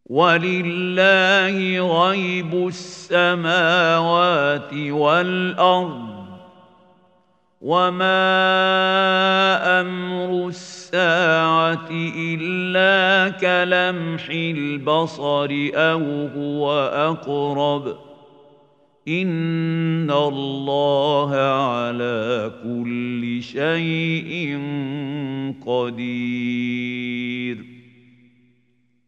ولله غيب السماوات والأرض وما أمر الساعة إلا كلمح البصر أو هو أقرب إن الله على كل شيء قدير